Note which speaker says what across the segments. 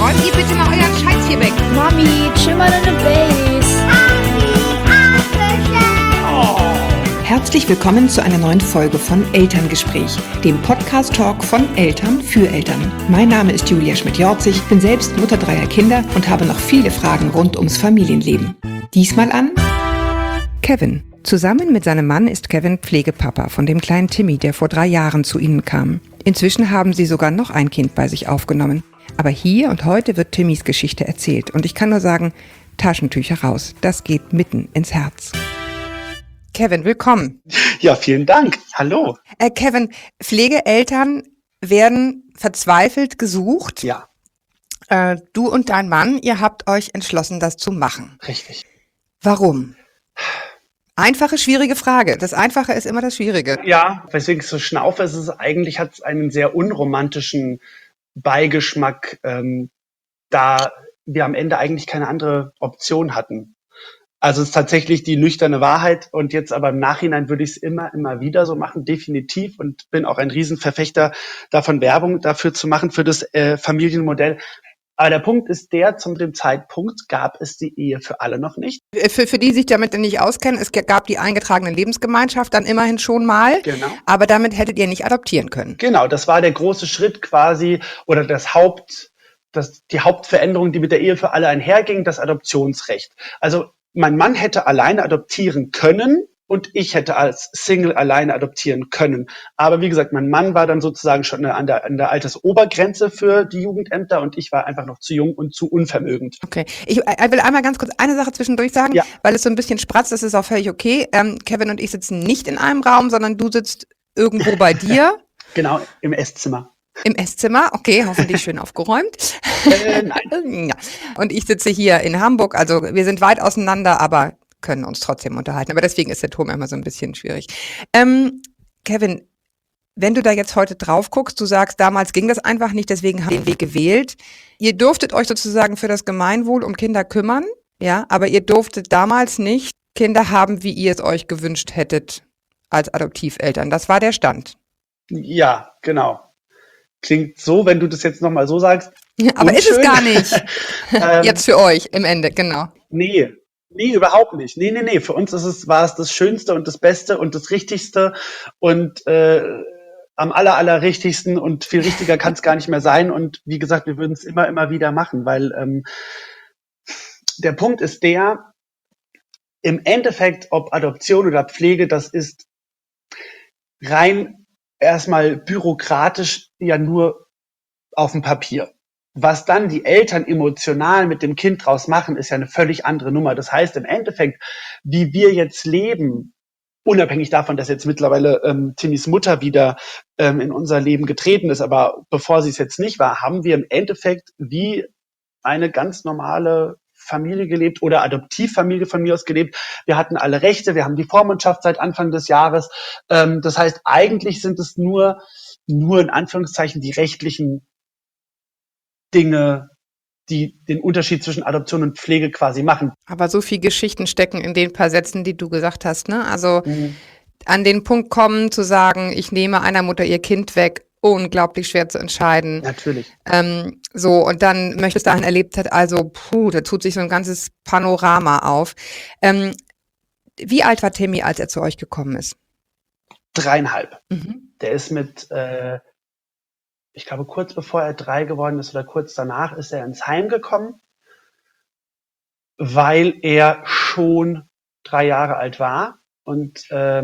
Speaker 1: räumt ihr bitte mal euren Scheiß hier weg.
Speaker 2: Mami, chill mal deine Base.
Speaker 3: Herzlich willkommen zu einer neuen Folge von Elterngespräch, dem Podcast-Talk von Eltern für Eltern. Mein Name ist Julia Schmidt-Jorzig, bin selbst Mutter 3 Kinder und habe noch viele Fragen rund ums Familienleben. Diesmal an Kevin. Zusammen mit seinem Mann ist Kevin Pflegepapa von dem kleinen Timmy, der vor 3 Jahren zu ihnen kam. Inzwischen haben sie sogar noch ein Kind bei sich aufgenommen. Aber hier und heute wird Timmys Geschichte erzählt und ich kann nur sagen, Taschentücher raus, das geht mitten ins Herz. Kevin, willkommen.
Speaker 4: Ja, vielen Dank. Hallo.
Speaker 3: Kevin, Pflegeeltern werden verzweifelt gesucht.
Speaker 4: Ja.
Speaker 3: Du und dein Mann, ihr habt euch entschlossen, das zu machen.
Speaker 4: Richtig.
Speaker 3: Warum? Einfache, schwierige Frage. Das Einfache ist immer das Schwierige.
Speaker 4: Ja, weswegen ich so schnaufe, ist es eigentlich, hat es einen sehr unromantischen Beigeschmack, da wir am Ende eigentlich keine andere Option hatten. Also es ist tatsächlich die nüchterne Wahrheit und jetzt aber im Nachhinein würde ich es immer wieder so machen, definitiv, und bin auch ein Riesenverfechter davon, Werbung dafür zu machen, für das Familienmodell. Aber der Punkt ist der, zu dem Zeitpunkt gab es die Ehe für alle noch nicht.
Speaker 3: Für die sich damit nicht auskennen, es gab die eingetragene Lebensgemeinschaft dann immerhin schon mal,
Speaker 4: Genau.
Speaker 3: Aber damit hättet ihr nicht adoptieren können.
Speaker 4: Genau, das war der große Schritt quasi oder die Hauptveränderung, die mit der Ehe für alle einherging, das Adoptionsrecht. Also mein Mann hätte alleine adoptieren können und ich hätte als Single alleine adoptieren können. Aber wie gesagt, mein Mann war dann sozusagen schon an der Altersobergrenze für die Jugendämter und ich war einfach noch zu jung und zu unvermögend.
Speaker 3: Okay, ich will einmal ganz kurz eine Sache zwischendurch sagen,
Speaker 4: Ja.
Speaker 3: Weil es so ein bisschen spratzt, das ist auch völlig okay. Kevin und ich sitzen nicht in einem Raum, sondern du sitzt irgendwo bei dir.
Speaker 4: Genau, im Esszimmer.
Speaker 3: Im Esszimmer, okay, hoffentlich schön aufgeräumt.
Speaker 4: Nein.
Speaker 3: Ja. Und ich sitze hier in Hamburg, also wir sind weit auseinander, aber können uns trotzdem unterhalten. Aber deswegen ist der Ton immer so ein bisschen schwierig. Kevin, wenn du da jetzt heute drauf guckst, du sagst, damals ging das einfach nicht, deswegen haben wir den Weg gewählt. Ihr durftet euch sozusagen für das Gemeinwohl um Kinder kümmern, ja, aber ihr durftet damals nicht Kinder haben, wie ihr es euch gewünscht hättet als Adoptiveltern. Das war der Stand.
Speaker 4: Ja, genau. Klingt so, wenn du das jetzt nochmal so sagst.
Speaker 3: Aber ist es
Speaker 4: unschön.
Speaker 3: gar nicht. Jetzt für euch im Ende, genau.
Speaker 4: Nee, überhaupt nicht. Nee. Für uns war es das Schönste und das Beste und das Richtigste und am allerrichtigsten und viel richtiger kann es gar nicht mehr sein. Und wie gesagt, wir würden es immer wieder machen, weil der Punkt ist der, im Endeffekt, ob Adoption oder Pflege, das ist rein erstmal bürokratisch ja nur auf dem Papier. Was dann die Eltern emotional mit dem Kind draus machen, ist ja eine völlig andere Nummer. Das heißt im Endeffekt, wie wir jetzt leben, unabhängig davon, dass jetzt mittlerweile Timmys Mutter wieder in unser Leben getreten ist, aber bevor sie es jetzt nicht war, haben wir im Endeffekt wie eine ganz normale Familie gelebt oder Adoptivfamilie von mir aus gelebt. Wir hatten alle Rechte, wir haben die Vormundschaft seit Anfang des Jahres. Das heißt, eigentlich sind es nur in Anführungszeichen die rechtlichen Dinge, die den Unterschied zwischen Adoption und Pflege quasi machen.
Speaker 3: Aber so viel Geschichten stecken in den paar Sätzen, die du gesagt hast, ne? Also an den Punkt kommen, zu sagen, ich nehme einer Mutter ihr Kind weg, unglaublich schwer zu entscheiden.
Speaker 4: Natürlich.
Speaker 3: So, und dann möchte es dahin erlebt hat, also, da tut sich so ein ganzes Panorama auf. Wie alt war Timmy, als er zu euch gekommen ist?
Speaker 4: 3,5.
Speaker 3: Mhm.
Speaker 4: Der ist mit, ich glaube, kurz bevor er 3 geworden ist oder kurz danach ist er ins Heim gekommen, weil er schon 3 Jahre alt war und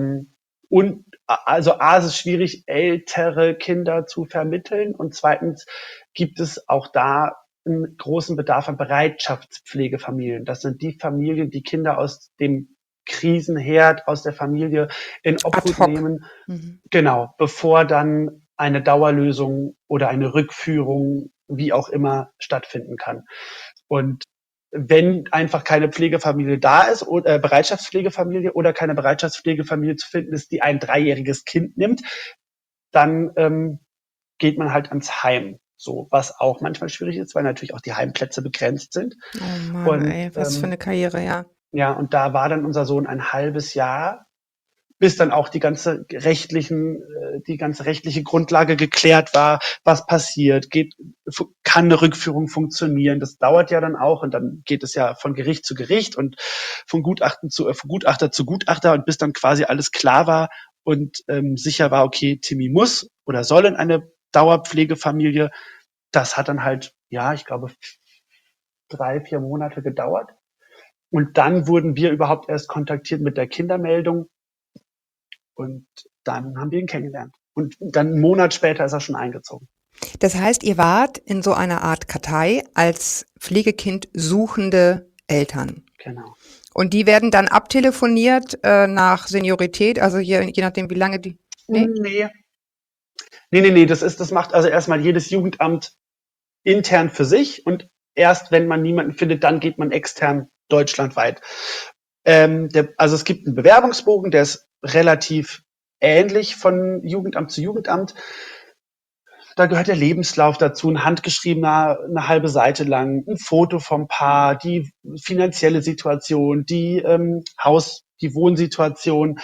Speaker 4: also A, ist es schwierig, ältere Kinder zu vermitteln und zweitens gibt es auch da einen großen Bedarf an Bereitschaftspflegefamilien. Das sind die Familien, die Kinder aus dem Krisenherd, aus der Familie in Obhut nehmen.
Speaker 3: Mhm.
Speaker 4: Genau, bevor dann eine Dauerlösung oder eine Rückführung, wie auch immer, stattfinden kann. Und wenn einfach keine Pflegefamilie da ist oder Bereitschaftspflegefamilie oder keine Bereitschaftspflegefamilie zu finden ist, die ein 3-jähriges Kind nimmt, dann geht man halt ans Heim. So, was auch manchmal schwierig ist, weil natürlich auch die Heimplätze begrenzt sind.
Speaker 3: Oh Mann,
Speaker 4: Und,
Speaker 3: ey, was für eine Karriere, ja.
Speaker 4: Ja, und da war dann unser Sohn ein halbes Jahr bis dann auch die ganze rechtliche Grundlage geklärt war, was passiert, kann eine Rückführung funktionieren. Das dauert ja dann auch und dann geht es ja von Gericht zu Gericht und von Gutachter zu Gutachter und bis dann quasi alles klar war und sicher war, okay, Timmy muss oder soll in eine Dauerpflegefamilie. Das hat dann halt, ja, ich glaube, 3-4 Monate gedauert. Und dann wurden wir überhaupt erst kontaktiert mit der Kindermeldung. Und dann haben wir ihn kennengelernt. Und dann einen Monat später ist er schon eingezogen.
Speaker 3: Das heißt, ihr wart in so einer Art Kartei als Pflegekind suchende Eltern.
Speaker 4: Genau.
Speaker 3: Und die werden dann abtelefoniert nach Seniorität, also je nachdem, wie lange die...
Speaker 4: Nee. Das macht also erstmal jedes Jugendamt intern für sich und erst wenn man niemanden findet, dann geht man extern deutschlandweit. Also es gibt einen Bewerbungsbogen, der ist relativ ähnlich von Jugendamt zu Jugendamt. Da gehört der Lebenslauf dazu, ein handgeschriebener, eine halbe Seite lang, ein Foto vom Paar, die finanzielle Situation, die die Wohnsituation.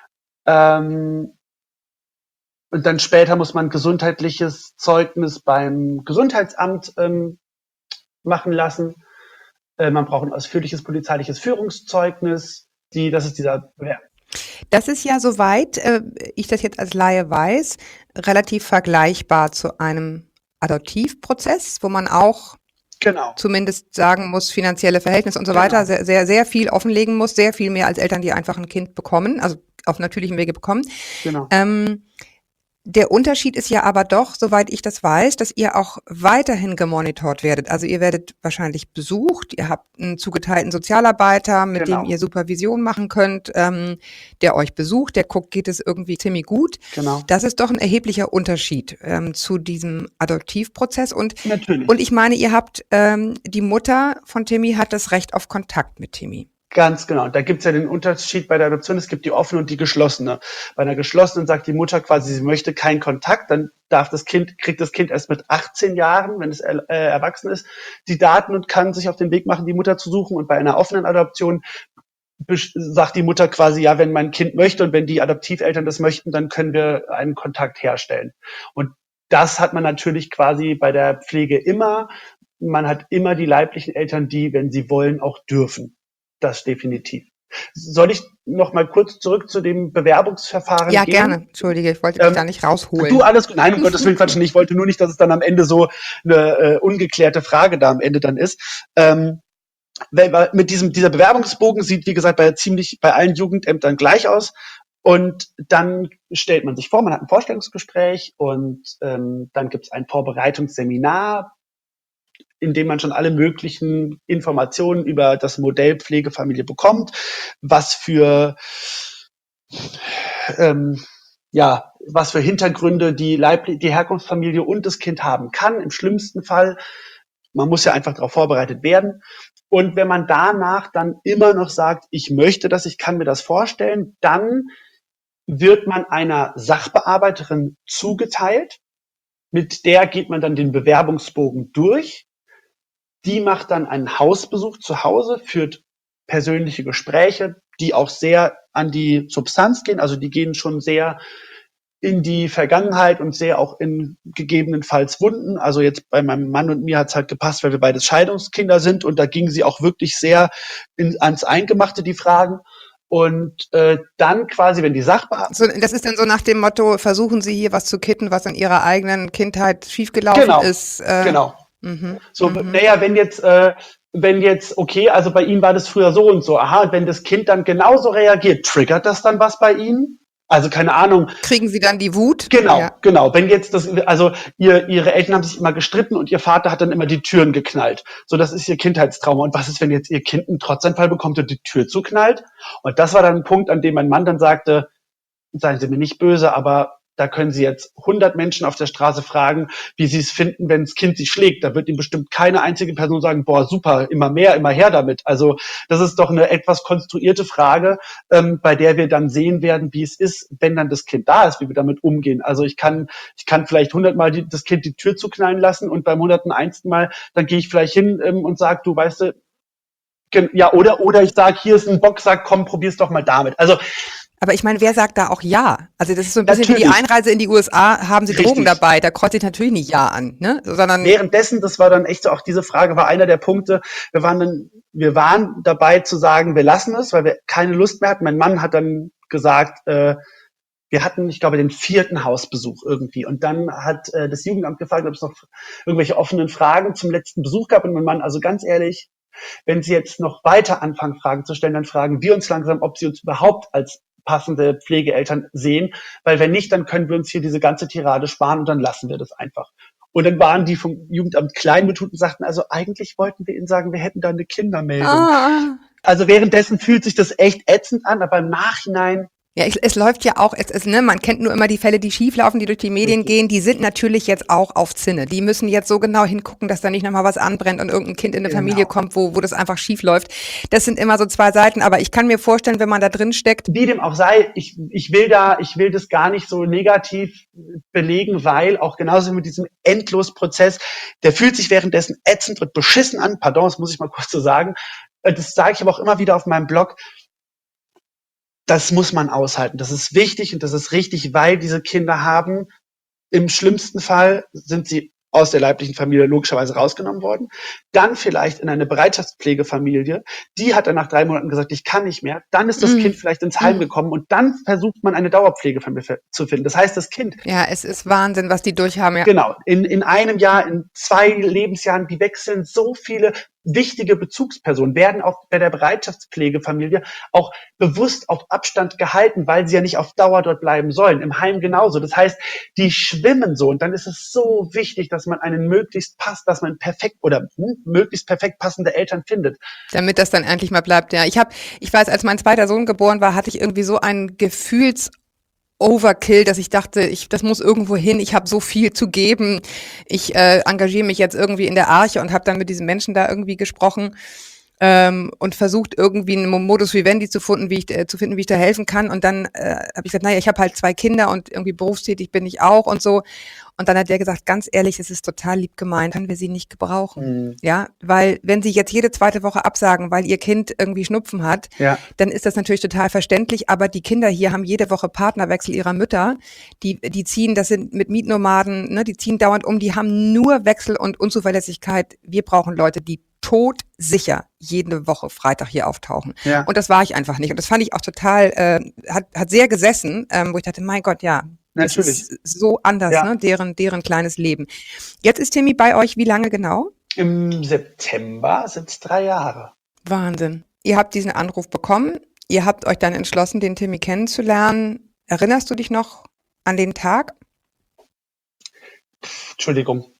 Speaker 4: Und dann später muss man ein gesundheitliches Zeugnis beim Gesundheitsamt machen lassen. Man braucht ein ausführliches polizeiliches Führungszeugnis. Das ist dieser Bewerb.
Speaker 3: Das ist ja, soweit ich das jetzt als Laie weiß, relativ vergleichbar zu einem Adoptivprozess, wo man auch zumindest sagen muss, finanzielle Verhältnisse und so weiter, sehr, sehr, sehr viel offenlegen muss, sehr viel mehr als Eltern, die einfach ein Kind bekommen, also auf natürlichem Wege bekommen.
Speaker 4: Genau.
Speaker 3: Der Unterschied ist ja aber doch, soweit ich das weiß, dass ihr auch weiterhin gemonitort werdet. Also ihr werdet wahrscheinlich besucht, ihr habt einen zugeteilten Sozialarbeiter, mit dem ihr Supervision machen könnt, der euch besucht, der guckt, geht es irgendwie ziemlich gut.
Speaker 4: Genau.
Speaker 3: Das ist doch ein erheblicher Unterschied zu diesem Adoptivprozess.
Speaker 4: Natürlich.
Speaker 3: Und ich meine, ihr habt, die Mutter von Timmy hat das Recht auf Kontakt mit Timmy.
Speaker 4: Ganz genau. Da gibt's ja den Unterschied bei der Adoption. Es gibt die offene und die geschlossene. Bei einer geschlossenen sagt die Mutter quasi, sie möchte keinen Kontakt. Dann kriegt das Kind erst mit 18 Jahren, wenn es erwachsen ist, die Daten und kann sich auf den Weg machen, die Mutter zu suchen. Und bei einer offenen Adoption sagt die Mutter quasi, ja, wenn mein Kind möchte und wenn die Adoptiveltern das möchten, dann können wir einen Kontakt herstellen. Und das hat man natürlich quasi bei der Pflege immer. Man hat immer die leiblichen Eltern, die, wenn sie wollen, auch dürfen. Das definitiv. Soll ich noch mal kurz zurück zu dem Bewerbungsverfahren
Speaker 3: Ja,
Speaker 4: gehen?
Speaker 3: gerne. Entschuldige, ich wollte dich da nicht rausholen.
Speaker 4: Du, alles gut. Nein, um Gottes Willen, Quatsch. Ich wollte nur nicht, dass es dann am Ende so eine ungeklärte Frage da am Ende dann ist. Mit dieser Bewerbungsbogen sieht, wie gesagt, bei allen Jugendämtern gleich aus. Und dann stellt man sich vor, man hat ein Vorstellungsgespräch und dann gibt es ein Vorbereitungsseminar, in dem man schon alle möglichen Informationen über das Modell Pflegefamilie bekommt, was für Hintergründe die Herkunftsfamilie und das Kind haben kann, im schlimmsten Fall. Man muss ja einfach darauf vorbereitet werden. Und wenn man danach dann immer noch sagt, ich möchte das, ich kann mir das vorstellen, dann wird man einer Sachbearbeiterin zugeteilt. Mit der geht man dann den Bewerbungsbogen durch. Die macht dann einen Hausbesuch zu Hause, führt persönliche Gespräche, die auch sehr an die Substanz gehen. Also die gehen schon sehr in die Vergangenheit und sehr auch in gegebenenfalls Wunden. Also jetzt bei meinem Mann und mir hat's halt gepasst, weil wir beides Scheidungskinder sind. Und da gingen sie auch wirklich sehr ans Eingemachte, die Fragen. Und dann quasi, wenn die Sachbearbeiter...
Speaker 3: Das ist dann so nach dem Motto, versuchen Sie hier was zu kitten, was in Ihrer eigenen Kindheit schiefgelaufen ist.
Speaker 4: Genau. Naja, wenn jetzt, okay, also bei Ihnen war das früher so und so, aha, wenn das Kind dann genauso reagiert, triggert das dann was bei Ihnen? Also keine Ahnung.
Speaker 3: Kriegen Sie dann die Wut?
Speaker 4: Genau. Wenn jetzt Ihre Eltern haben sich immer gestritten und Ihr Vater hat dann immer die Türen geknallt. So, das ist Ihr Kindheitstrauma. Und was ist, wenn jetzt Ihr Kind einen Trotzanfall bekommt und die Tür zuknallt? Und das war dann ein Punkt, an dem mein Mann dann sagte, seien Sie mir nicht böse, aber da können Sie jetzt 100 Menschen auf der Straße fragen, wie sie es finden, wenn das Kind sie schlägt. Da wird Ihnen bestimmt keine einzige Person sagen, boah, super, immer mehr, immer her damit. Also das ist doch eine etwas konstruierte Frage, bei der wir dann sehen werden, wie es ist, wenn dann das Kind da ist, wie wir damit umgehen. Also ich kann vielleicht 100-mal das Kind die Tür zuknallen lassen und beim 101. Mal, dann gehe ich vielleicht hin und sage, du weißt du, ja, oder ich sage, hier ist ein Boxsack, komm, probier's doch mal damit. Also
Speaker 5: Aber ich meine, wer sagt da auch ja? Also das ist so ein bisschen wie die
Speaker 4: Natürlich.
Speaker 5: Einreise in die USA, haben sie Drogen
Speaker 4: Richtig.
Speaker 5: dabei, da kreuze ich natürlich nicht ja an, ne? Sondern
Speaker 4: Währenddessen, das war dann echt so, auch diese Frage war einer der Punkte, wir waren dabei zu sagen, wir lassen es, weil wir keine Lust mehr hatten. Mein Mann hat dann gesagt, wir hatten, ich glaube, den 4. Hausbesuch irgendwie. Und dann hat das Jugendamt gefragt, ob es noch irgendwelche offenen Fragen zum letzten Besuch gab. Und mein Mann, also ganz ehrlich, wenn Sie jetzt noch weiter anfangen, Fragen zu stellen, dann fragen wir uns langsam, ob Sie uns überhaupt als passende Pflegeeltern sehen. Weil wenn nicht, dann können wir uns hier diese ganze Tirade sparen und dann lassen wir das einfach. Und dann waren die vom Jugendamt kleinbetont und sagten, also eigentlich wollten wir Ihnen sagen, wir hätten da eine Kindermeldung. Also währenddessen fühlt sich das echt ätzend an, aber im Nachhinein.
Speaker 5: ja, es läuft ja auch, ne, man kennt nur immer die Fälle, die schieflaufen, die durch die Medien gehen, die sind natürlich jetzt auch auf Zinne. Die müssen jetzt so genau hingucken, dass da nicht nochmal was anbrennt und irgendein Kind in eine Familie kommt, wo das einfach schief läuft. Das sind immer so zwei Seiten, aber ich kann mir vorstellen, wenn man da drin steckt.
Speaker 4: Wie dem auch sei, ich will das gar nicht so negativ belegen, weil auch genauso mit diesem Endlosprozess, der fühlt sich währenddessen ätzend und beschissen an. Pardon, das muss ich mal kurz so sagen. Das sage ich aber auch immer wieder auf meinem Blog. Das muss man aushalten. Das ist wichtig und das ist richtig, weil diese Kinder haben, im schlimmsten Fall sind sie aus der leiblichen Familie logischerweise rausgenommen worden. Dann vielleicht in eine Bereitschaftspflegefamilie. Die hat dann nach 3 Monaten gesagt, ich kann nicht mehr. Dann ist das Kind vielleicht ins Heim gekommen und dann versucht man eine Dauerpflegefamilie zu finden. Das heißt, das Kind.
Speaker 5: Ja, es ist Wahnsinn, was die durchhaben. Ja.
Speaker 4: Genau. In einem Jahr, in 2 Lebensjahren, die wechseln so viele wichtige Bezugspersonen, werden auch bei der Bereitschaftspflegefamilie auch bewusst auf Abstand gehalten, weil sie ja nicht auf Dauer dort bleiben sollen. Im Heim genauso. Das heißt, die schwimmen so. Und dann ist es so wichtig, dass man möglichst perfekt passende Eltern findet.
Speaker 5: Damit das dann endlich mal bleibt, ja. Ich weiß, als mein zweiter Sohn geboren war, hatte ich irgendwie so einen Overkill, dass ich dachte, das muss irgendwo hin, ich habe so viel zu geben, ich engagiere mich jetzt irgendwie in der Arche und habe dann mit diesen Menschen da irgendwie gesprochen und versucht irgendwie einen Modus vivendi zu finden, wie ich da helfen kann. Und dann habe ich gesagt, naja, ich habe halt 2 Kinder und irgendwie berufstätig bin ich auch und so. Und dann hat der gesagt, ganz ehrlich, es ist total lieb gemeint, können wir sie nicht gebrauchen. Ja, weil wenn sie jetzt jede 2. Woche absagen, weil ihr Kind irgendwie Schnupfen hat, dann ist das natürlich total verständlich. Aber die Kinder hier haben jede Woche Partnerwechsel ihrer Mütter. Die ziehen, das sind mit Mietnomaden, ne, die ziehen dauernd um, die haben nur Wechsel und Unzuverlässigkeit. Wir brauchen Leute, die todsicher jede Woche Freitag hier auftauchen.
Speaker 4: Ja.
Speaker 5: Und das war ich einfach nicht. Und das fand ich auch total, hat sehr gesessen, wo ich dachte, mein Gott, ja,
Speaker 4: Natürlich.
Speaker 5: das ist so anders, ne, deren kleines Leben. Jetzt ist Timmy bei euch wie lange genau?
Speaker 4: Im September sind es 3 Jahre.
Speaker 5: Wahnsinn. Ihr habt diesen Anruf bekommen, ihr habt euch dann entschlossen, den Timmy kennenzulernen. Erinnerst du dich noch an den Tag?
Speaker 4: Entschuldigung.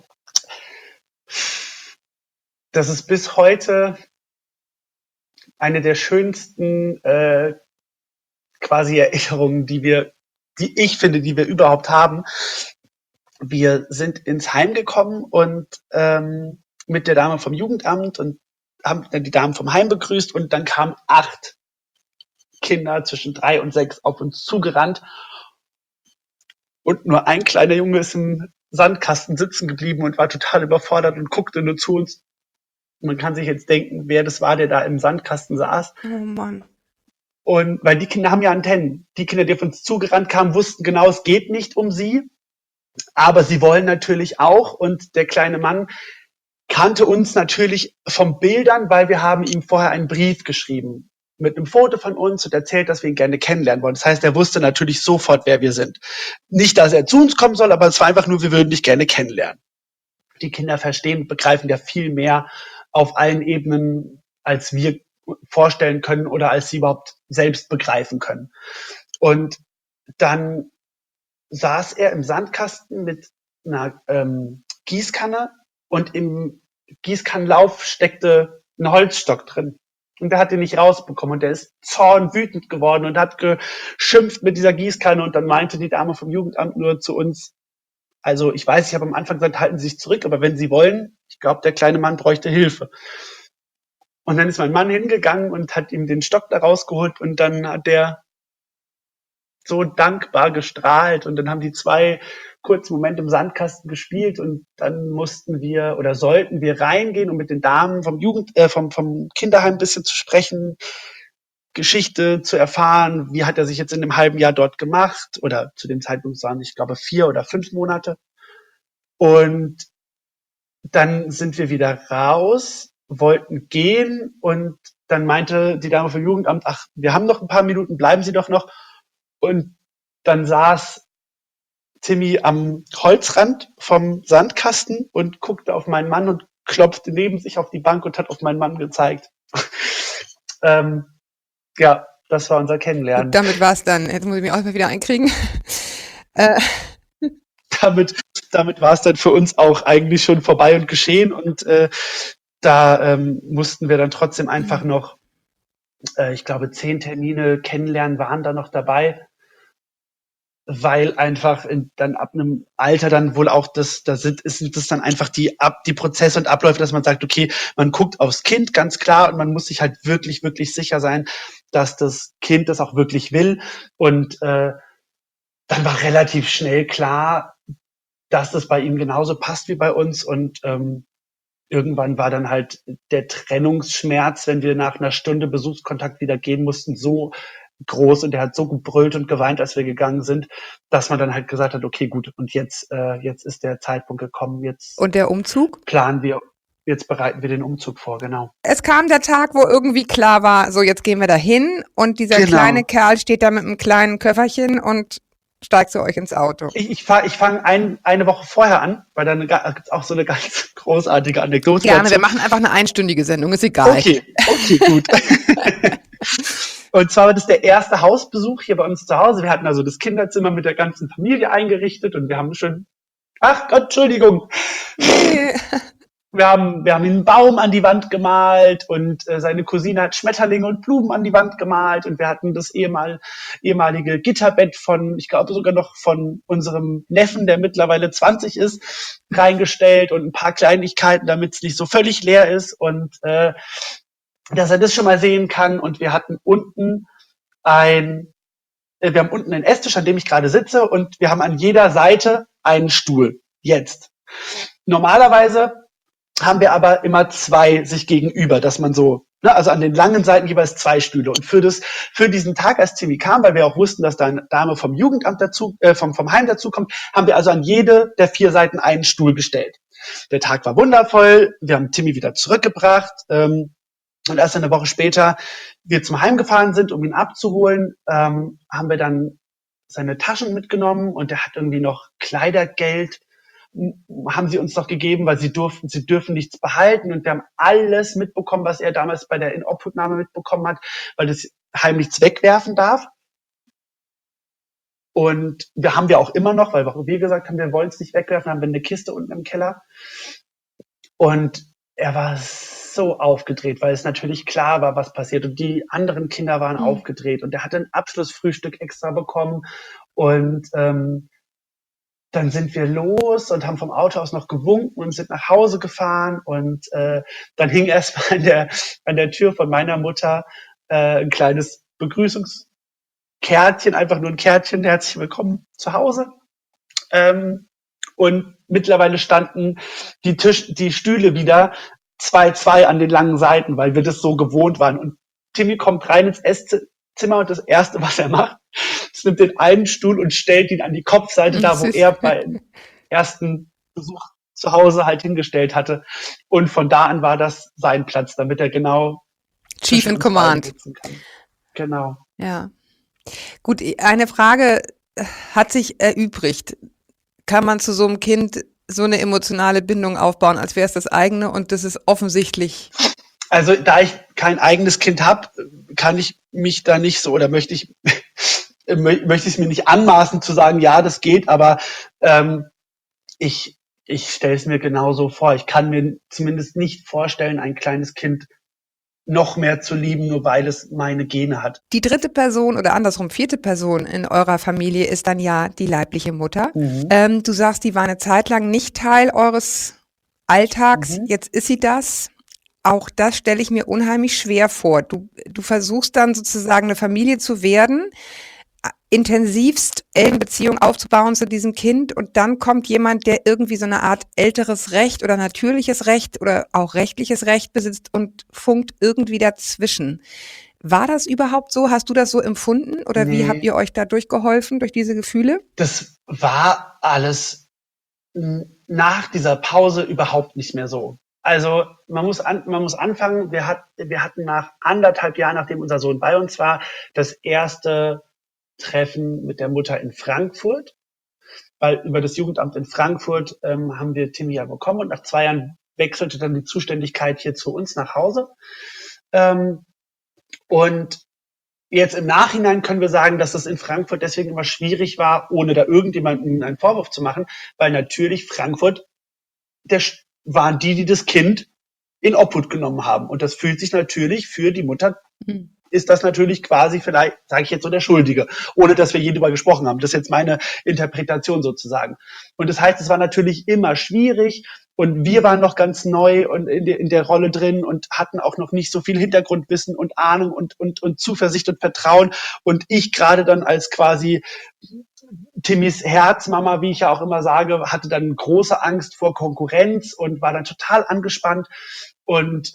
Speaker 4: Das ist bis heute eine der schönsten quasi Erinnerungen, die ich finde, die wir überhaupt haben. Wir sind ins Heim gekommen und mit der Dame vom Jugendamt und haben dann die Damen vom Heim begrüßt und dann kamen 8 Kinder zwischen 3 und 6 auf uns zugerannt und nur ein kleiner Junge ist im Sandkasten sitzen geblieben und war total überfordert und guckte nur zu uns. Man kann sich jetzt denken, wer das war, der da im Sandkasten saß.
Speaker 5: Oh Mann.
Speaker 4: Und weil die Kinder haben ja Antennen. Die Kinder, die auf uns zugerannt kamen, wussten genau, es geht nicht um sie. Aber sie wollen natürlich auch. Und der kleine Mann kannte uns natürlich vom Bildern, weil wir haben ihm vorher einen Brief geschrieben mit einem Foto von uns und erzählt, dass wir ihn gerne kennenlernen wollen. Das heißt, er wusste natürlich sofort, wer wir sind. Nicht, dass er zu uns kommen soll, aber es war einfach nur, wir würden dich gerne kennenlernen. Die Kinder verstehen, begreifen ja viel mehr auf allen Ebenen, als wir vorstellen können oder als sie überhaupt selbst begreifen können. Und dann saß er im Sandkasten mit einer Gießkanne und im Gießkannenlauf steckte ein Holzstock drin. Und der hat den nicht rausbekommen und der ist zornwütend geworden und hat geschimpft mit dieser Gießkanne und dann meinte die Dame vom Jugendamt nur zu uns, also ich weiß, ich habe am Anfang gesagt, halten Sie sich zurück, aber wenn Sie wollen, ich glaube, der kleine Mann bräuchte Hilfe. Und dann ist mein Mann hingegangen und hat ihm den Stock da rausgeholt und dann hat der so dankbar gestrahlt und dann haben die 2 kurzen Momente im Sandkasten gespielt und dann sollten wir reingehen, um mit den Damen vom Kinderheim ein bisschen zu sprechen, Geschichte zu erfahren, wie hat er sich jetzt in einem halben Jahr dort gemacht, oder zu dem Zeitpunkt waren, ich glaube, 4 oder 5 Monate. Und dann sind wir wieder raus, wollten gehen und dann meinte die Dame vom Jugendamt, ach, wir haben noch ein paar Minuten, bleiben Sie doch noch. Und dann saß Timmy am Holzrand vom Sandkasten und guckte auf meinen Mann und klopfte neben sich auf die Bank und hat auf meinen Mann gezeigt. Ja, das war unser Kennenlernen.
Speaker 5: Und damit war es dann. Jetzt muss ich mich auch mal wieder einkriegen.
Speaker 4: Damit war es dann für uns auch eigentlich schon vorbei und geschehen. Und da mussten wir dann trotzdem einfach noch, ich glaube, 10 Termine kennenlernen waren da noch dabei, weil einfach dann ab einem Alter dann wohl auch sind das dann einfach die Prozesse und Abläufe, dass man sagt, okay, man guckt aufs Kind, ganz klar, und man muss sich halt wirklich, wirklich sicher sein, dass das Kind das auch wirklich will. Und dann war relativ schnell klar, dass das bei ihm genauso passt wie bei uns. Und irgendwann war dann halt der Trennungsschmerz, wenn wir nach einer Stunde Besuchskontakt wieder gehen mussten, so groß, und der hat so gebrüllt und geweint, als wir gegangen sind, dass man dann halt gesagt hat, okay, gut, und jetzt ist der Zeitpunkt gekommen,
Speaker 5: Und der Umzug?
Speaker 4: Jetzt bereiten wir den Umzug vor, genau.
Speaker 5: Es kam der Tag, wo irgendwie klar war, so jetzt gehen wir da hin, und dieser kleine Kerl steht da mit einem kleinen Köfferchen und steigt zu euch ins Auto.
Speaker 4: Ich fange eine Woche vorher an, weil dann gibt's auch so eine ganz großartige Anekdote.
Speaker 5: Gerne,
Speaker 4: dazu.
Speaker 5: wir machen einfach eine einstündige Sendung, ist egal.
Speaker 4: Okay, gut. Und zwar war das der erste Hausbesuch hier bei uns zu Hause. Wir hatten also das Kinderzimmer mit der ganzen Familie eingerichtet und wir haben schon, ach Gott, Entschuldigung. Wir haben ihm einen Baum an die Wand gemalt und seine Cousine hat Schmetterlinge und Blumen an die Wand gemalt und wir hatten das ehemalige Gitterbett ich glaube sogar noch von unserem Neffen, der mittlerweile 20 ist, reingestellt und ein paar Kleinigkeiten, damit es nicht so völlig leer ist und dass er das schon mal sehen kann. Und wir hatten unten einen Esstisch, an dem ich gerade sitze, und wir haben an jeder Seite einen Stuhl. Jetzt. Normalerweise haben wir aber immer 2 sich gegenüber, dass man so, also an den langen Seiten jeweils 2 Stühle. Und für diesen Tag, als Timmy kam, weil wir auch wussten, dass da eine Dame vom Jugendamt vom Heim dazu kommt, haben wir also an jede der 4 Seiten einen Stuhl gestellt. Der Tag war wundervoll. Wir haben Timmy wieder zurückgebracht. Und erst eine Woche später wir zum Heim gefahren sind, um ihn abzuholen, haben wir dann seine Taschen mitgenommen und er hat irgendwie noch Kleidergeld, haben sie uns noch gegeben, weil sie dürfen nichts behalten, und wir haben alles mitbekommen, was er damals bei der Inobhutnahme mitbekommen hat, weil das Heim nichts wegwerfen darf. Und wir haben auch immer noch, weil wir gesagt haben, wir wollen es nicht wegwerfen, haben wir eine Kiste unten im Keller. Und er war so aufgedreht, weil es natürlich klar war, was passiert. Und die anderen Kinder waren aufgedreht. Und er hat ein Abschlussfrühstück extra bekommen. Und dann sind wir los und haben vom Auto aus noch gewunken und sind nach Hause gefahren. Und dann hing erst mal an der Tür von meiner Mutter ein kleines Begrüßungskärtchen, einfach nur ein Kärtchen, herzlich willkommen zu Hause. Und mittlerweile standen die Stühle wieder 2 an den langen Seiten, weil wir das so gewohnt waren. Und Timmy kommt rein ins Esszimmer und das Erste, was er macht, ist, nimmt den einen Stuhl und stellt ihn an die Kopfseite, da wo er beim ersten Besuch zu Hause halt hingestellt hatte. Und von da an war das sein Platz, damit er genau
Speaker 5: Chief in Command
Speaker 4: sitzen kann. Genau.
Speaker 5: Ja. Gut, eine Frage hat sich erübrigt. Kann man zu so einem Kind so eine emotionale Bindung aufbauen, als wäre es das eigene, und das ist offensichtlich?
Speaker 4: Also da ich kein eigenes Kind habe, kann ich mich da nicht so, oder möchte ich es mir nicht anmaßen zu sagen, ja, das geht, aber ich stelle es mir genauso vor. Ich kann mir zumindest nicht vorstellen, ein kleines Kind noch mehr zu lieben, nur weil es meine Gene hat.
Speaker 5: Die 3. Person oder andersrum 4. Person in eurer Familie ist dann ja die leibliche Mutter.
Speaker 4: Mhm.
Speaker 5: Du sagst, die war eine Zeit lang nicht Teil eures Alltags. Jetzt ist sie das. Auch das stelle ich mir unheimlich schwer vor. Du versuchst dann sozusagen eine Familie zu werden, intensivst enge Beziehung aufzubauen zu diesem Kind, und dann kommt jemand, der irgendwie so eine Art älteres Recht oder natürliches Recht oder auch rechtliches Recht besitzt und funkt irgendwie dazwischen. War das überhaupt so? Hast du das so empfunden? Oder wie habt ihr euch da durchgeholfen, durch diese Gefühle?
Speaker 4: Das war alles nach dieser Pause überhaupt nicht mehr so. Also man muss anfangen, wir hatten nach 1,5 Jahren, nachdem unser Sohn bei uns war, das erste Treffen mit der Mutter in Frankfurt, weil über das Jugendamt in Frankfurt haben wir Timmy ja bekommen, und nach 2 Jahren wechselte dann die Zuständigkeit hier zu uns nach Hause. Und jetzt im Nachhinein können wir sagen, dass das in Frankfurt deswegen immer schwierig war, ohne da irgendjemandem einen Vorwurf zu machen, weil natürlich Frankfurt, waren die das Kind in Obhut genommen haben. Und das fühlt sich natürlich für die Mutter, ist das natürlich quasi vielleicht, sage ich jetzt so, der Schuldige, ohne dass wir je drüber gesprochen haben. Das ist jetzt meine Interpretation sozusagen. Und das heißt, es war natürlich immer schwierig, und wir waren noch ganz neu und in der Rolle drin und hatten auch noch nicht so viel Hintergrundwissen und Ahnung und Zuversicht und Vertrauen. Und ich gerade dann als quasi Timmys Herzmama, wie ich ja auch immer sage, hatte dann große Angst vor Konkurrenz und war dann total angespannt. Und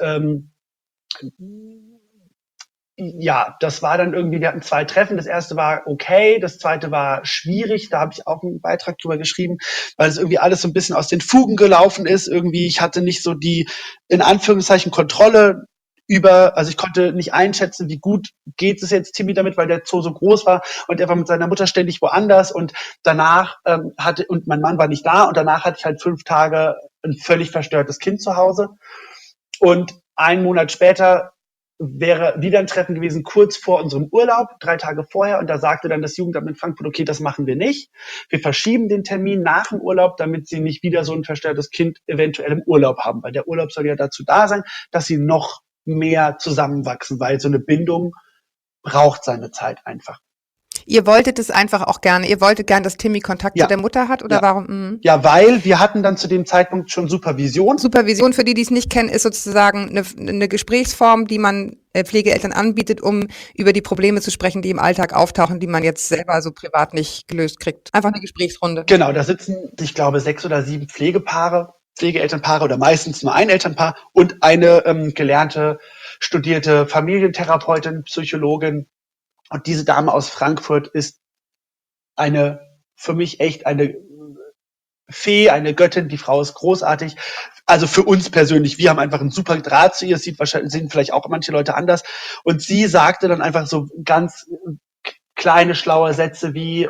Speaker 4: ja, das war dann irgendwie, wir hatten 2 Treffen. Das erste war okay, das zweite war schwierig. Da habe ich auch einen Beitrag drüber geschrieben, weil es irgendwie alles so ein bisschen aus den Fugen gelaufen ist. Irgendwie, ich hatte nicht so die, in Anführungszeichen, Kontrolle also ich konnte nicht einschätzen, wie gut geht es jetzt Timmy damit, weil der Zoo so groß war und er war mit seiner Mutter ständig woanders, und danach und mein Mann war nicht da, und danach hatte ich halt 5 Tage ein völlig verstörtes Kind zu Hause. Und 1 Monat später wäre wieder ein Treffen gewesen, kurz vor unserem Urlaub, 3 Tage vorher, und da sagte dann das Jugendamt in Frankfurt, okay, das machen wir nicht. Wir verschieben den Termin nach dem Urlaub, damit sie nicht wieder so ein verstörtes Kind eventuell im Urlaub haben, weil der Urlaub soll ja dazu da sein, dass sie noch mehr zusammenwachsen, weil so eine Bindung braucht seine Zeit einfach.
Speaker 5: Ihr wolltet es einfach auch gerne. Ihr wolltet gerne, dass Timmy Kontakt zu der Mutter hat? Oder warum?
Speaker 4: Ja, weil wir hatten dann zu dem Zeitpunkt schon Supervision.
Speaker 5: Supervision, für die es nicht kennen, ist sozusagen eine Gesprächsform, die man Pflegeeltern anbietet, um über die Probleme zu sprechen, die im Alltag auftauchen, die man jetzt selber so privat nicht gelöst kriegt. Einfach eine Gesprächsrunde.
Speaker 4: Genau, da sitzen, ich glaube, 6 oder 7 Pflegeelternpaare oder meistens nur ein Elternpaar und eine gelernte, studierte Familientherapeutin, Psychologin. Und diese Dame aus Frankfurt ist für mich echt eine Fee, eine Göttin. Die Frau ist großartig. Also für uns persönlich, wir haben einfach einen super Draht zu ihr. Sehen vielleicht auch manche Leute anders. Und sie sagte dann einfach so ganz kleine, schlaue Sätze wie,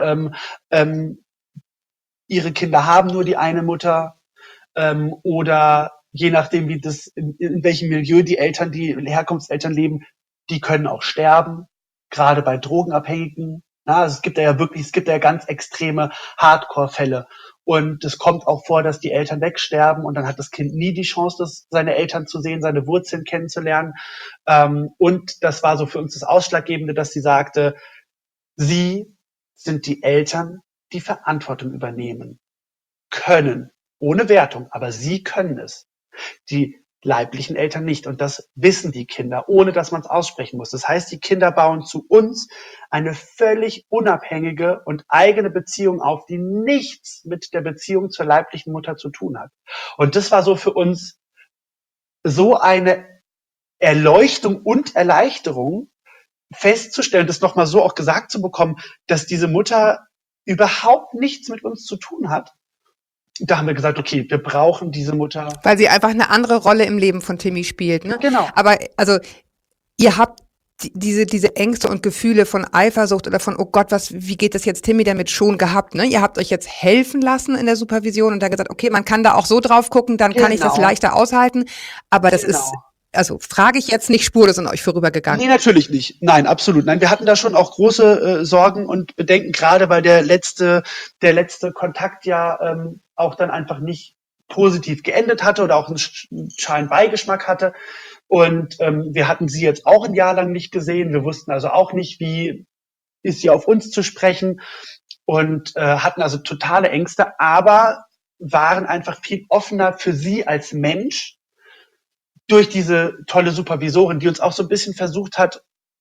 Speaker 4: ihre Kinder haben nur die eine Mutter, oder je nachdem, wie das, in welchem Milieu die Herkunftseltern leben, die können auch sterben, gerade bei Drogenabhängigen. Also es gibt ja ganz extreme Hardcore-Fälle. Und es kommt auch vor, dass die Eltern wegsterben, und dann hat das Kind nie die Chance, seine Eltern zu sehen, seine Wurzeln kennenzulernen. Und das war so für uns das Ausschlaggebende, dass sie sagte, sie sind die Eltern, die Verantwortung übernehmen können. Ohne Wertung, aber sie können es. Die leiblichen Eltern nicht. Und das wissen die Kinder, ohne dass man es aussprechen muss. Das heißt, die Kinder bauen zu uns eine völlig unabhängige und eigene Beziehung auf, die nichts mit der Beziehung zur leiblichen Mutter zu tun hat. Und das war so für uns so eine Erleuchtung und Erleichterung, festzustellen, das nochmal so auch gesagt zu bekommen, dass diese Mutter überhaupt nichts mit uns zu tun hat. Da haben wir gesagt, okay, wir brauchen diese Mutter.
Speaker 5: Weil sie einfach eine andere Rolle im Leben von Timmy spielt, ne?
Speaker 4: Genau.
Speaker 5: Aber also ihr habt diese Ängste und Gefühle von Eifersucht oder von, oh Gott, wie geht das jetzt Timmy damit, schon gehabt, ne? Ihr habt euch jetzt helfen lassen in der Supervision und da gesagt, okay, man kann da auch so drauf gucken, dann kann ich das leichter aushalten. Aber das ist, also frage ich jetzt, nicht spurlos an euch vorübergegangen.
Speaker 4: Nee, natürlich nicht. Nein, absolut. Nein, wir hatten da schon auch große Sorgen und Bedenken, gerade weil der letzte Kontakt ja auch dann einfach nicht positiv geendet hatte oder auch einen Scheinbeigeschmack hatte. Und wir hatten sie jetzt auch ein Jahr lang nicht gesehen. Wir wussten also auch nicht, wie ist sie auf uns zu sprechen, und hatten also totale Ängste, aber waren einfach viel offener für sie als Mensch durch diese tolle Supervisorin, die uns auch so ein bisschen versucht hat,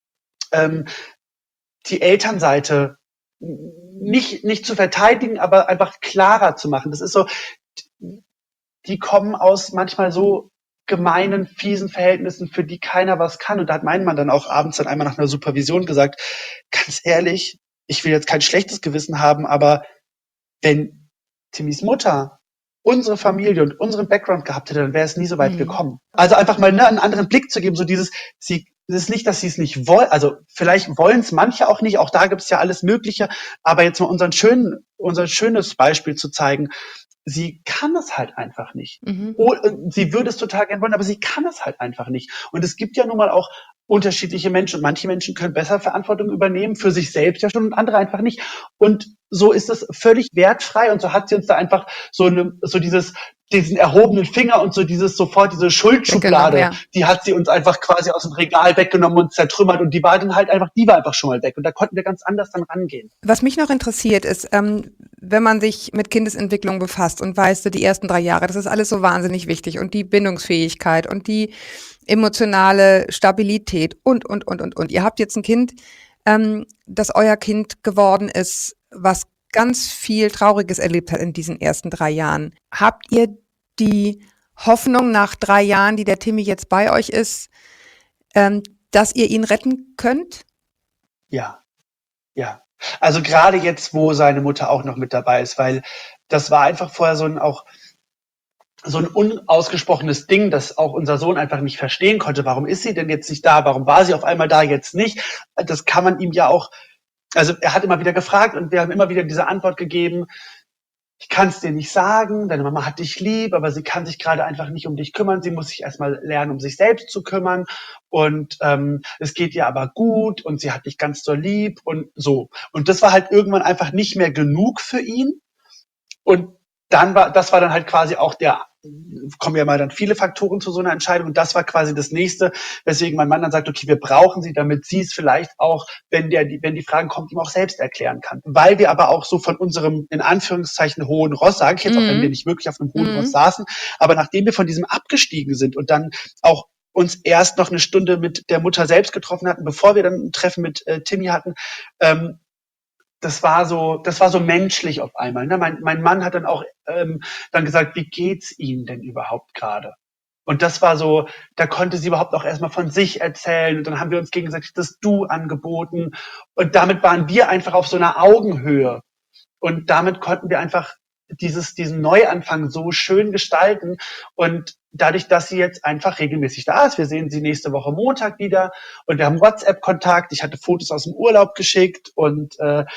Speaker 4: die Elternseite nicht zu verteidigen, aber einfach klarer zu machen. Das ist so, die kommen aus manchmal so gemeinen, fiesen Verhältnissen, für die keiner was kann. Und da hat mein Mann dann auch abends dann einmal nach einer Supervision gesagt, ganz ehrlich, ich will jetzt kein schlechtes Gewissen haben, aber wenn Timmys Mutter unsere Familie und unseren Background gehabt hätte, dann wäre es nie so weit gekommen. Also einfach mal einen anderen Blick zu geben, so dieses, es ist nicht, dass sie es nicht wollen, also vielleicht wollen es manche auch nicht, auch da gibt es ja alles Mögliche, aber jetzt mal unser schönes Beispiel zu zeigen, sie kann es halt einfach nicht. Sie würde es total gerne wollen, aber sie kann es halt einfach nicht. Und es gibt ja nun mal auch unterschiedliche Menschen. Und manche Menschen können besser Verantwortung übernehmen, für sich selbst ja schon und andere einfach nicht. Und so ist es völlig wertfrei. Und so hat sie uns da einfach diesen erhobenen Finger und so diese Schuldschublade,
Speaker 5: ja.
Speaker 4: die hat sie uns einfach quasi aus dem Regal weggenommen und zertrümmert. Und die war einfach schon mal weg. Und da konnten wir ganz anders dann rangehen.
Speaker 5: Was mich noch interessiert ist, wenn man sich mit Kindesentwicklung befasst und weiß, so die ersten 3 Jahre, das ist alles so wahnsinnig wichtig und die Bindungsfähigkeit und die emotionale Stabilität und. Ihr habt jetzt ein Kind, das euer Kind geworden ist, was ganz viel Trauriges erlebt hat in diesen ersten 3 Jahren. Habt ihr die Hoffnung nach 3 Jahren, die der Timmy jetzt bei euch ist, dass ihr ihn retten könnt?
Speaker 4: Ja. Also gerade jetzt, wo seine Mutter auch noch mit dabei ist, weil das war einfach vorher so ein unausgesprochenes Ding, das auch unser Sohn einfach nicht verstehen konnte. Warum ist sie denn jetzt nicht da? Warum war sie auf einmal da, jetzt nicht? Das kann man ihm ja auch, also er hat immer wieder gefragt und wir haben immer wieder diese Antwort gegeben, ich kann es dir nicht sagen, deine Mama hat dich lieb, aber sie kann sich gerade einfach nicht um dich kümmern. Sie muss sich erstmal lernen, um sich selbst zu kümmern. Und es geht ihr aber gut und sie hat dich ganz so lieb und so. Und das war halt irgendwann einfach nicht mehr genug für ihn. Und das war dann halt quasi auch kommen ja mal dann viele Faktoren zu so einer Entscheidung. Und das war quasi das Nächste, weswegen mein Mann dann sagt, okay, wir brauchen sie, damit sie es vielleicht auch, wenn die Fragen kommen, ihm auch selbst erklären kann. Weil wir aber auch so von unserem, in Anführungszeichen, hohen Ross, sage ich jetzt, auch wenn wir nicht wirklich auf einem hohen Ross saßen, aber nachdem wir von diesem abgestiegen sind und dann auch uns erst noch eine Stunde mit der Mutter selbst getroffen hatten, bevor wir dann ein Treffen mit Timmy hatten, das war so menschlich auf einmal. Ne? Mein Mann hat dann auch dann gesagt, wie geht's Ihnen denn überhaupt gerade? Und das war so, da konnte sie überhaupt auch erstmal von sich erzählen. Und dann haben wir uns gegenseitig das Du angeboten. Und damit waren wir einfach auf so einer Augenhöhe. Und damit konnten wir einfach diesen Neuanfang so schön gestalten. Und dadurch, dass sie jetzt einfach regelmäßig da ist, wir sehen sie nächste Woche Montag wieder und wir haben WhatsApp-Kontakt. Ich hatte Fotos aus dem Urlaub geschickt und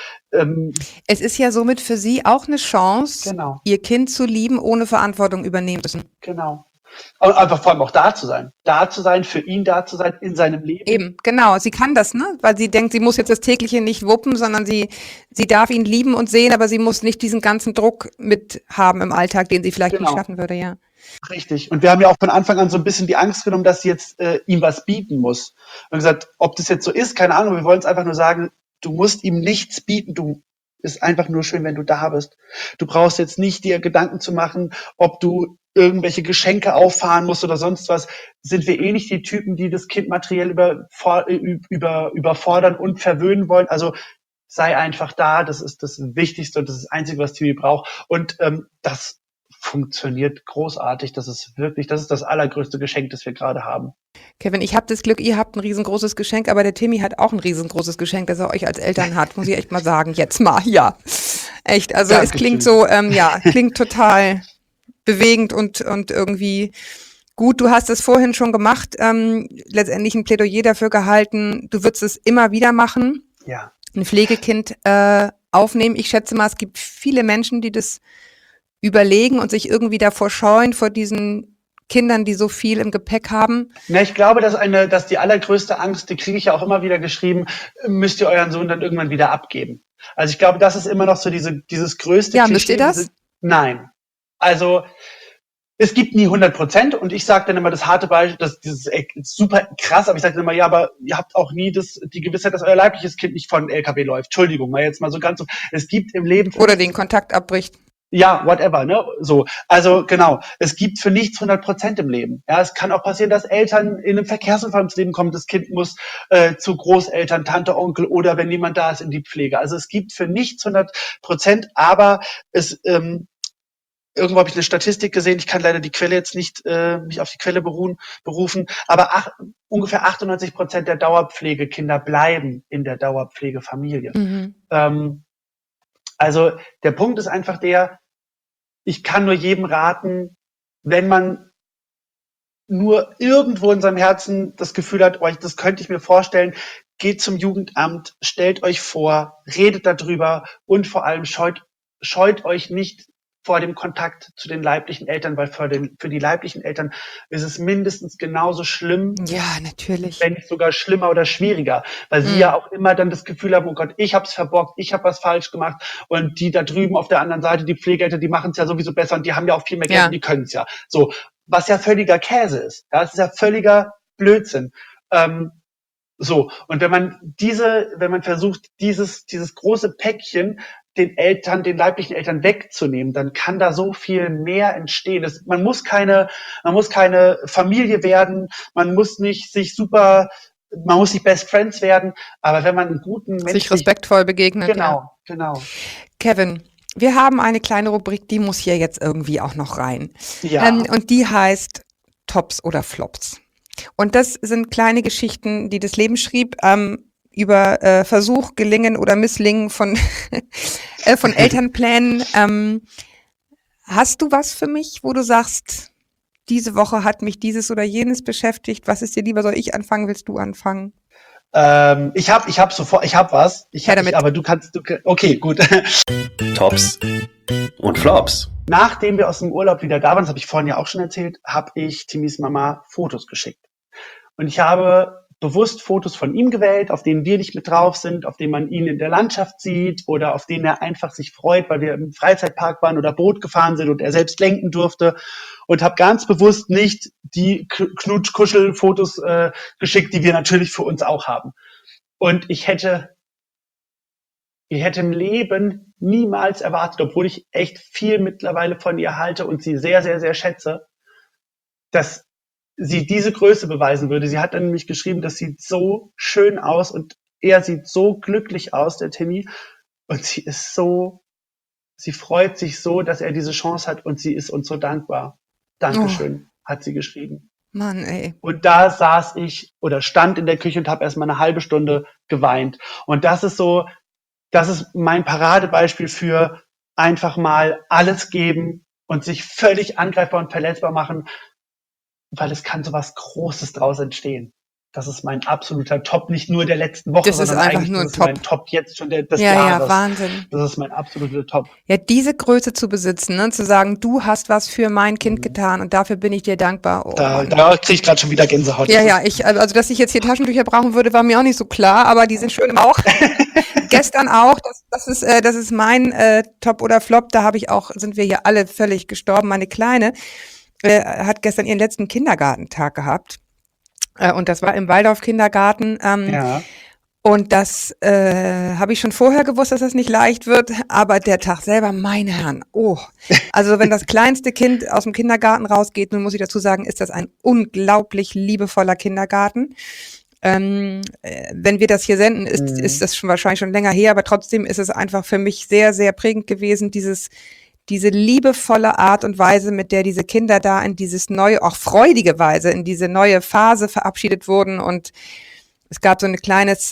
Speaker 5: es ist ja somit für sie auch eine Chance,
Speaker 4: genau.
Speaker 5: Ihr Kind zu lieben, ohne Verantwortung übernehmen zu müssen.
Speaker 4: Genau. Und einfach vor allem auch da zu sein, für ihn da zu sein, in seinem Leben.
Speaker 5: Eben, genau. Sie kann das, ne? Weil sie denkt, sie muss jetzt das Tägliche nicht wuppen, sondern sie darf ihn lieben und sehen, aber sie muss nicht diesen ganzen Druck mit haben im Alltag, den sie vielleicht nicht schaffen würde, ja.
Speaker 4: Richtig. Und wir haben ja auch von Anfang an so ein bisschen die Angst genommen, dass sie jetzt ihm was bieten muss. Und gesagt, ob das jetzt so ist, keine Ahnung, wir wollen es einfach nur sagen, du musst ihm nichts bieten, ist einfach nur schön, wenn du da bist. Du brauchst jetzt nicht dir Gedanken zu machen, ob du irgendwelche Geschenke auffahren musst oder sonst was. Sind wir nicht die Typen, die das Kind materiell überfordern und verwöhnen wollen? Also sei einfach da, das ist das Wichtigste und das ist das Einzige, was Timmy braucht. Und das funktioniert großartig. Das ist das allergrößte Geschenk, das wir gerade haben.
Speaker 5: Kevin, ich habe das Glück, ihr habt ein riesengroßes Geschenk, aber der Timmy hat auch ein riesengroßes Geschenk, das er euch als Eltern hat, muss ich echt mal sagen. Jetzt mal, ja. Echt, also es klingt so, klingt total bewegend und irgendwie gut. Du hast es vorhin schon gemacht, letztendlich ein Plädoyer dafür gehalten, du würdest es immer wieder machen,
Speaker 4: Ja.
Speaker 5: ein Pflegekind aufnehmen. Ich schätze mal, es gibt viele Menschen, die das überlegen und sich irgendwie davor scheuen, vor diesen Kindern, die so viel im Gepäck haben.
Speaker 4: Na, ich glaube, dass die allergrößte Angst, die kriege ich ja auch immer wieder geschrieben, müsst ihr euren Sohn dann irgendwann wieder abgeben. Also ich glaube, das ist immer noch so dieses größte
Speaker 5: Ja, müsst ihr das?
Speaker 4: Nein. Also es gibt nie 100% und ich sage dann immer das harte Beispiel, das ist super krass, aber ich sage dann immer, ja, aber ihr habt auch nie die Gewissheit, dass euer leibliches Kind nicht von LKW läuft. Entschuldigung, mal jetzt mal so ganz so. Es gibt im Leben...
Speaker 5: Oder den Kontakt abbricht.
Speaker 4: Ja, whatever, ne? So. Also, genau. Es gibt für nichts 100% im Leben. Ja, es kann auch passieren, dass Eltern in einem Verkehrsunfall ins Leben kommen. Das Kind muss zu Großeltern, Tante, Onkel oder wenn niemand da ist, in die Pflege. Also, es gibt für nichts 100%, aber irgendwo habe ich eine Statistik gesehen, ich kann leider die Quelle jetzt nicht mich auf die Quelle berufen, aber ungefähr 98% der Dauerpflegekinder bleiben in der Dauerpflegefamilie. Also der Punkt ist einfach ich kann nur jedem raten, wenn man nur irgendwo in seinem Herzen das Gefühl hat, das könnte ich mir vorstellen, geht zum Jugendamt, stellt euch vor, redet darüber und vor allem scheut euch nicht vor dem Kontakt zu den leiblichen Eltern, weil für die leiblichen Eltern ist es mindestens genauso schlimm,
Speaker 5: Ja, natürlich.
Speaker 4: wenn nicht sogar schlimmer oder schwieriger, weil sie ja auch immer dann das Gefühl haben, oh Gott, ich hab's verbockt, ich habe was falsch gemacht und die da drüben auf der anderen Seite, die Pflegeeltern, die machen es ja sowieso besser und die haben ja auch viel mehr Geld
Speaker 5: Ja.
Speaker 4: und die können es ja. So, was ja völliger Käse ist. Ja, es ist ja völliger Blödsinn. So, und wenn man versucht, dieses große Päckchen den leiblichen Eltern wegzunehmen, dann kann da so viel mehr entstehen. Man muss keine Familie werden, man muss nicht Best Friends werden, aber wenn man einen guten Menschen
Speaker 5: Sich respektvoll begegnet. Ja.
Speaker 4: Genau.
Speaker 5: Kevin, wir haben eine kleine Rubrik, die muss hier jetzt irgendwie auch noch rein.
Speaker 4: Ja.
Speaker 5: Und die heißt Tops oder Flops. Und das sind kleine Geschichten, die das Leben schrieb, über Versuch, Gelingen oder Misslingen von Elternplänen. Hast du was für mich, wo du sagst, diese Woche hat mich dieses oder jenes beschäftigt? Was ist dir lieber? Soll ich anfangen? Willst du anfangen?
Speaker 4: Ich hab was.
Speaker 5: damit.
Speaker 4: Aber okay, gut.
Speaker 6: Tops und Flops.
Speaker 4: Nachdem wir aus dem Urlaub wieder da waren, das habe ich vorhin ja auch schon erzählt, habe ich Timis Mama Fotos geschickt. Und ich habe bewusst Fotos von ihm gewählt, auf denen wir nicht mit drauf sind, auf denen man ihn in der Landschaft sieht oder auf denen er einfach sich freut, weil wir im Freizeitpark waren oder Boot gefahren sind und er selbst lenken durfte. Und habe ganz bewusst nicht die Knutsch-Kuschel-Fotos geschickt, die wir natürlich für uns auch haben. Und ich hätte im Leben niemals erwartet, obwohl ich echt viel mittlerweile von ihr halte und sie sehr, sehr, sehr schätze, dass sie diese Größe beweisen würde. Sie hat dann nämlich geschrieben, das sieht so schön aus und er sieht so glücklich aus, der Timmy. Und sie freut sich so, dass er diese Chance hat und sie ist uns so dankbar. Dankeschön, hat sie geschrieben.
Speaker 5: Mann, ey.
Speaker 4: Und da stand in der Küche und habe erstmal eine halbe Stunde geweint. Und das ist mein Paradebeispiel für einfach mal alles geben und sich völlig angreifbar und verletzbar machen, weil es kann so was Großes draus entstehen. Das ist mein absoluter Top, nicht nur der letzten Woche,
Speaker 5: Das ist
Speaker 4: sondern
Speaker 5: einfach
Speaker 4: eigentlich
Speaker 5: nur ein
Speaker 4: das ist
Speaker 5: Top.
Speaker 4: mein Top jetzt schon des
Speaker 5: Ja,
Speaker 4: Jahres.
Speaker 5: ja, Wahnsinn.
Speaker 4: Das ist mein absoluter Top.
Speaker 5: Ja, diese Größe zu besitzen, ne? Zu sagen, du hast was für mein Kind getan und dafür bin ich dir dankbar. Oh,
Speaker 4: Da
Speaker 5: Mann.
Speaker 4: kriege ich gerade schon wieder Gänsehaut.
Speaker 5: Ja, also dass ich jetzt hier Taschentücher brauchen würde, war mir auch nicht so klar, aber die sind schön im Bauch. Gestern auch, das ist mein Top oder Flop, sind wir hier alle völlig gestorben. Meine Kleine hat gestern ihren letzten Kindergartentag gehabt und das war im Waldorf-Kindergarten.
Speaker 4: Ja.
Speaker 5: Und das habe ich schon vorher gewusst, dass das nicht leicht wird, aber der Tag selber, meine Herren, also wenn das kleinste Kind aus dem Kindergarten rausgeht, nun muss ich dazu sagen, ist das ein unglaublich liebevoller Kindergarten. Wenn wir das hier senden, ist das schon wahrscheinlich schon länger her, aber trotzdem ist es einfach für mich sehr, sehr prägend gewesen, diese liebevolle Art und Weise, mit der diese Kinder da in dieses neue, auch freudige Weise, in diese neue Phase verabschiedet wurden. Und es gab so ein kleines,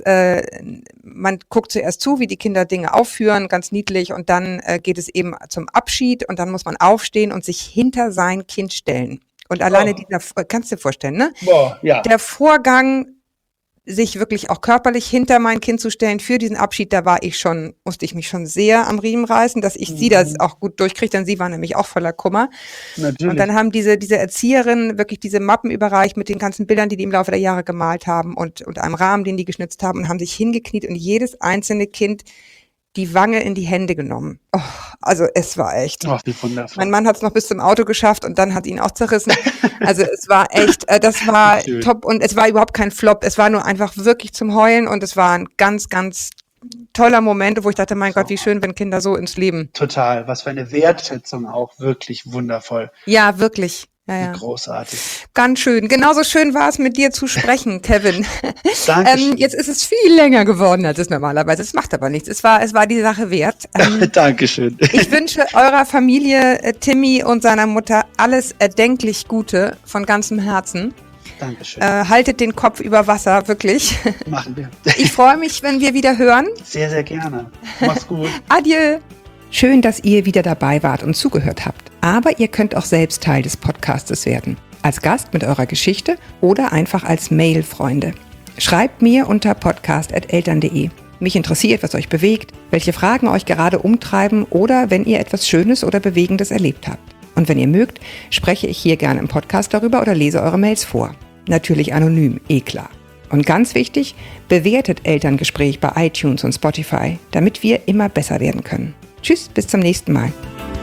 Speaker 5: man guckt zuerst zu, wie die Kinder Dinge aufführen, ganz niedlich, und dann geht es eben zum Abschied und dann muss man aufstehen und sich hinter sein Kind stellen. Und alleine kannst du dir vorstellen, ne?
Speaker 4: Boah, ja.
Speaker 5: Der Vorgang, sich wirklich auch körperlich hinter mein Kind zu stellen für diesen Abschied, musste ich mich schon sehr am Riemen reißen, dass ich sie das auch gut durchkriege, denn sie war nämlich auch voller Kummer.
Speaker 4: Natürlich.
Speaker 5: Und dann haben diese Erzieherinnen wirklich diese Mappen überreicht mit den ganzen Bildern, die im Laufe der Jahre gemalt haben und einem Rahmen, den die geschnitzt haben, und haben sich hingekniet und jedes einzelne Kind die Wange in die Hände genommen. Also es war echt.
Speaker 4: Ach, wie wundervoll.
Speaker 5: Mein Mann hat es noch bis zum Auto geschafft und dann hat ihn auch zerrissen. Also es war echt, das war
Speaker 4: Schön.
Speaker 5: top und es war überhaupt kein Flop. Es war nur einfach wirklich zum Heulen und es war ein ganz, ganz toller Moment, wo ich dachte, mein Gott, wie schön, wenn Kinder so ins Leben.
Speaker 4: Total. Was für eine Wertschätzung auch. Wirklich wundervoll.
Speaker 5: Ja, wirklich. Ja.
Speaker 4: Großartig.
Speaker 5: Ganz schön. Genauso schön war es, mit dir zu sprechen, Kevin.
Speaker 4: Dankeschön.
Speaker 5: Jetzt ist es viel länger geworden, als es normalerweise ist. Es macht aber nichts. Es war die Sache wert.
Speaker 4: Dankeschön.
Speaker 5: Ich wünsche eurer Familie, Timmy und seiner Mutter, alles erdenklich Gute von ganzem Herzen.
Speaker 4: Dankeschön.
Speaker 5: Haltet den Kopf über Wasser, wirklich.
Speaker 4: Machen wir.
Speaker 5: Ich freue mich, wenn wir wieder hören.
Speaker 4: Sehr, sehr gerne. Mach's gut.
Speaker 5: Adieu.
Speaker 3: Schön, dass ihr wieder dabei wart und zugehört habt. Aber ihr könnt auch selbst Teil des Podcastes werden. Als Gast mit eurer Geschichte oder einfach als Mail-Freunde. Schreibt mir unter podcast@eltern.de. Mich interessiert, was euch bewegt, welche Fragen euch gerade umtreiben oder wenn ihr etwas Schönes oder Bewegendes erlebt habt. Und wenn ihr mögt, spreche ich hier gerne im Podcast darüber oder lese eure Mails vor. Natürlich anonym, klar. Und ganz wichtig, bewertet Elterngespräch bei iTunes und Spotify, damit wir immer besser werden können. Tschüss, bis zum nächsten Mal.